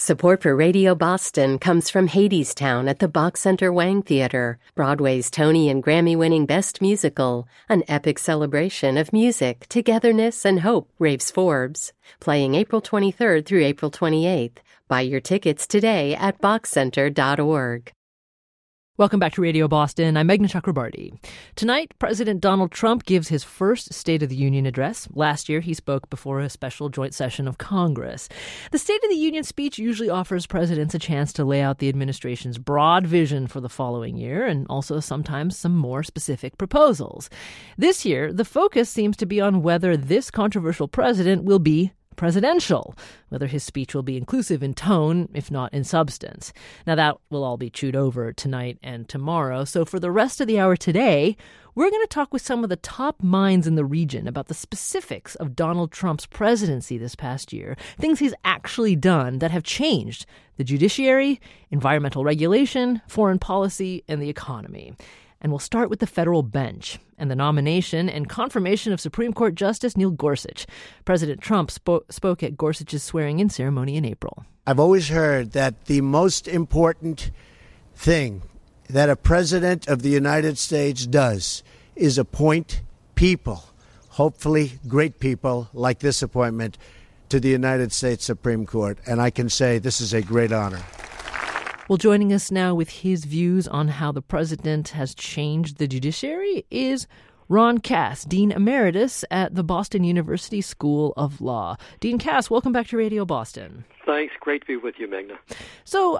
Support for Radio Boston comes from Hadestown at the Bach Center Wang Theater, Broadway's Tony and Grammy-winning Best Musical, an epic celebration of music, togetherness, and hope, raves Forbes. Playing April 23rd through April 28th. Buy your tickets today at bachcenter.org. Welcome back to Radio Boston. I'm Meghna Chakrabarty. Tonight, President Donald Trump gives his first State of the Union address. Last year, he spoke before a special joint session of Congress. The State of the Union speech usually offers presidents a chance to lay out the administration's broad vision for the following year and also sometimes some more specific proposals. This year, the focus seems to be on whether this controversial president will be presidential, whether his speech will be inclusive in tone, if not in substance. Now, that will all be chewed over tonight and tomorrow. So for the rest of the hour today, we're going to talk with some of the top minds in the region about the specifics of Donald Trump's presidency this past year, things he's actually done that have changed the judiciary, environmental regulation, foreign policy, and the economy. And we'll start with the federal bench and the nomination and confirmation of Supreme Court Justice Neil Gorsuch. President Trump spoke at Gorsuch's swearing-in ceremony in April. I've always heard that the most important thing that a president of the United States does is appoint people, hopefully great people like this appointment, to the United States Supreme Court. And I can say this is a great honor. Well, joining us now with his views on how the president has changed the judiciary is Ron Cass, Dean Emeritus at the Boston University School of Law. Dean Cass, welcome back to Radio Boston. Thanks. Great to be with you, Meghna. So,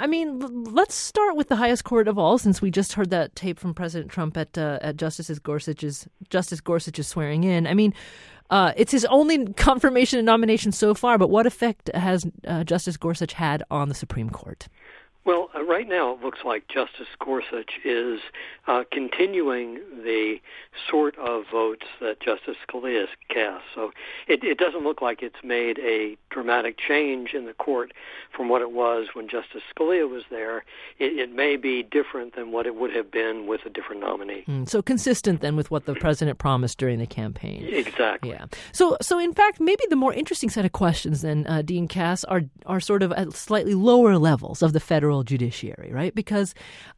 let's start with the highest court of all, since we just heard that tape from President Trump at Justice Gorsuch's swearing in. It's his only confirmation and nomination so far, but what effect has Justice Gorsuch had on the Supreme Court? Well, right now it looks like Justice Gorsuch is continuing the sort of votes that Justice Scalia has cast. So it doesn't look like it's made a dramatic change in the court from what it was when Justice Scalia was there. It may be different than what it would have been with a different nominee. So consistent then with what the president promised during the campaign. Exactly. Yeah. So in fact, maybe the more interesting set of questions then, Dean Cass, are sort of at slightly lower levels of the federal judiciary, right? Because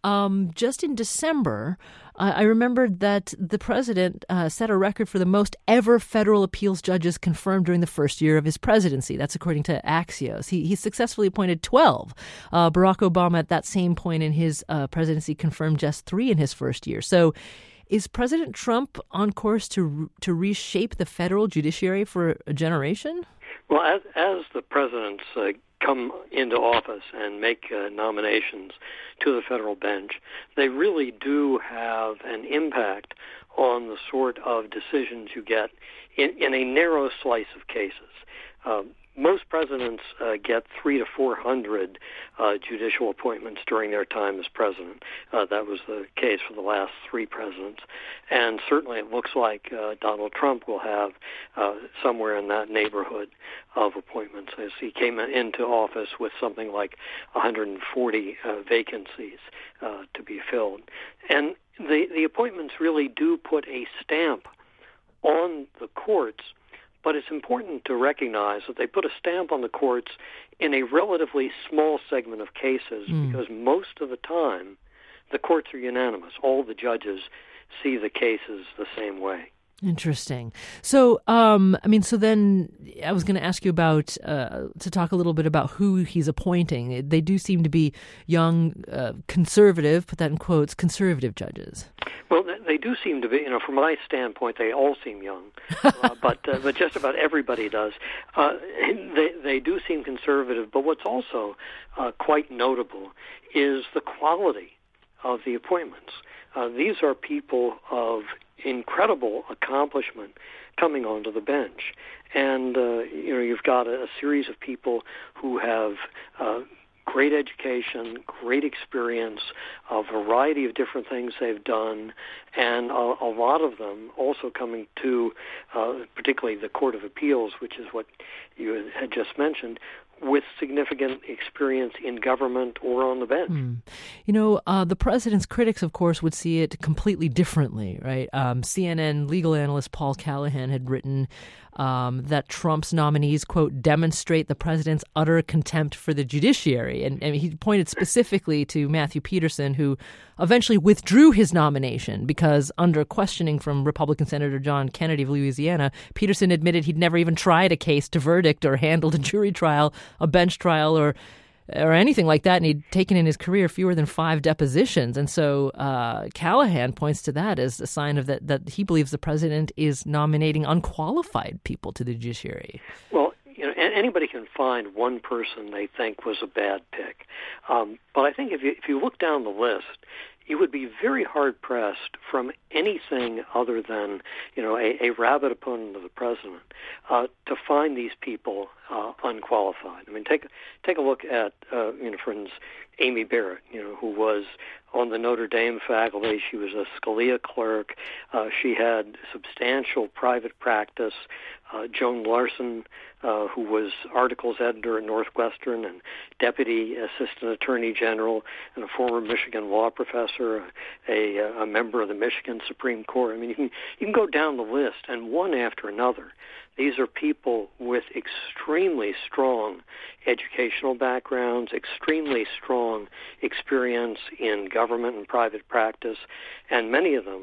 just in December, I remembered that the president set a record for the most ever federal appeals judges confirmed during the first year of his presidency. That's according to Axios. He successfully appointed 12. Barack Obama at that same point in his presidency confirmed just 3 in his first year. So is President Trump on course to reshape the federal judiciary for a generation? Well, as the presidents come into office and make nominations to the federal bench, they really do have an impact on the sort of decisions you get in a narrow slice of cases. Most presidents get 300 to 400 judicial appointments during their time as president. That was the case for the last 3 presidents. And certainly it looks like Donald Trump will have somewhere in that neighborhood of appointments as he came into office with something like 140 vacancies to be filled. And the appointments really do put a stamp on the courts. But it's important to recognize that they put a stamp on the courts in a relatively small segment of cases because most of the time the courts are unanimous. All the judges see the cases the same way. Interesting. So, so then I was going to ask you about, to talk a little bit about who he's appointing. They do seem to be young, conservative, put that in quotes, conservative judges. Well, they do seem to be, from my standpoint, they all seem young, but just about everybody does. They do seem conservative, but what's also quite notable is the quality of the appointments. These are people of incredible accomplishment coming onto the bench. And, you've got a series of people who have great education, great experience, a variety of different things they've done, and a lot of them also coming to, particularly the Court of Appeals, which is what you had just mentioned, with significant experience in government or on the bench. The president's critics, of course, would see it completely differently, right? CNN legal analyst Paul Callahan had written that Trump's nominees, quote, demonstrate the president's utter contempt for the judiciary. And he pointed specifically to Matthew Peterson, who eventually withdrew his nomination because under questioning from Republican Senator John Kennedy of Louisiana, Peterson admitted he'd never even tried a case to verdict or handled a jury trial, a bench trial, or anything like that, and he'd taken in his career fewer than 5 depositions. And so Callahan points to that as a sign of that he believes the president is nominating unqualified people to the judiciary. Well, anybody can find one person they think was a bad pick. But I think if you look down the list, you would be very hard-pressed from anything other than, a rabid opponent of the president to find these people unqualified. I mean, take a look at, for instance, Amy Barrett, who was on the Notre Dame faculty. She was a Scalia clerk. She had substantial private practice. Joan Larson, who was articles editor at Northwestern and deputy assistant attorney general and a former Michigan law professor, a member of the Michigan Supreme Court. I mean, you can go down the list, and one after another, these are people with extremely strong educational backgrounds, extremely strong experience in government and private practice, and many of them,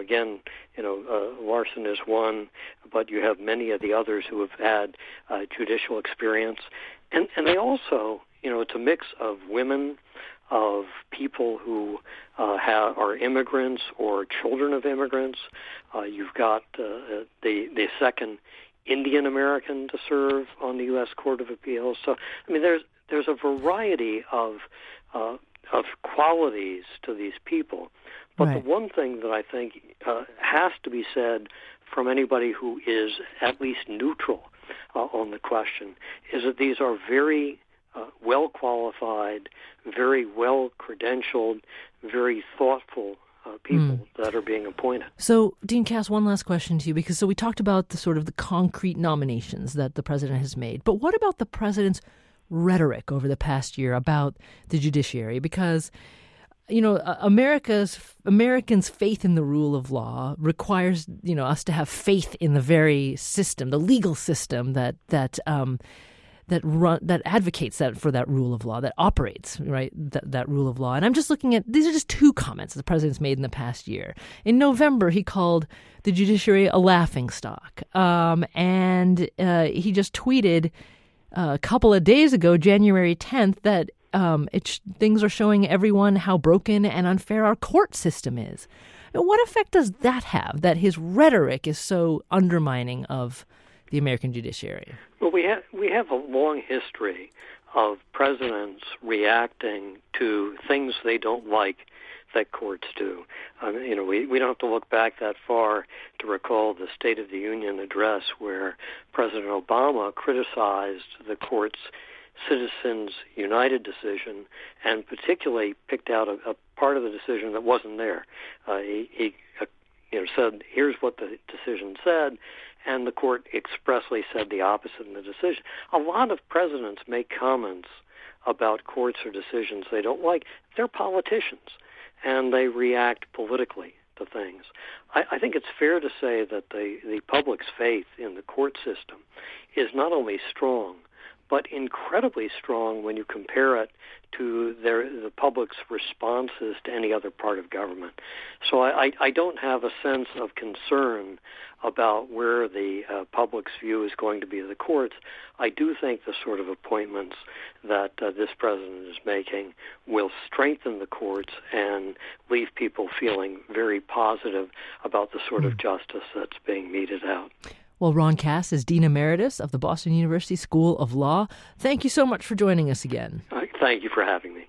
Larson is one, but you have many of the others who have had judicial experience, and they also, it's a mix of women, of people who are immigrants or children of immigrants. You've got the second Indian American to serve on the U.S. Court of Appeals. So, I mean, there's a variety of qualities to these people. But right. The one thing that I think has to be said from anybody who is at least neutral on the question is that these are very well-qualified, very well-credentialed, very thoughtful people that are being appointed. So, Dean Cass, one last question to you, because we talked about the concrete nominations that the president has made, but what about the president's rhetoric over the past year about the judiciary? Because Americans' faith in the rule of law requires us to have faith in the very system, the legal system that advocates for that rule of law, that operates, right, that rule of law. And I'm just looking at, these are just 2 comments the president's made in the past year. In November, he called the judiciary a laughingstock. And he just tweeted a couple of days ago, January 10th, that things are showing everyone how broken and unfair our court system is. Now, what effect does that have, that his rhetoric is so undermining of the American judiciary? Well, we have a long history of presidents reacting to things they don't like that courts do. We don't have to look back that far to recall the State of the Union address where President Obama criticized the court's Citizens United decision and particularly picked out a part of the decision that wasn't there. He said, here's what the decision said, and the court expressly said the opposite in the decision. A lot of presidents make comments about courts or decisions they don't like. They're politicians, and they react politically to things. I think it's fair to say that the public's faith in the court system is not only strong, but incredibly strong when you compare it to the public's responses to any other part of government. So I don't have a sense of concern about where the public's view is going to be of the courts. I do think the sort of appointments that this president is making will strengthen the courts and leave people feeling very positive about the sort of justice that's being meted out. Well, Ron Cass is Dean Emeritus of the Boston University School of Law. Thank you so much for joining us again. Thank you for having me.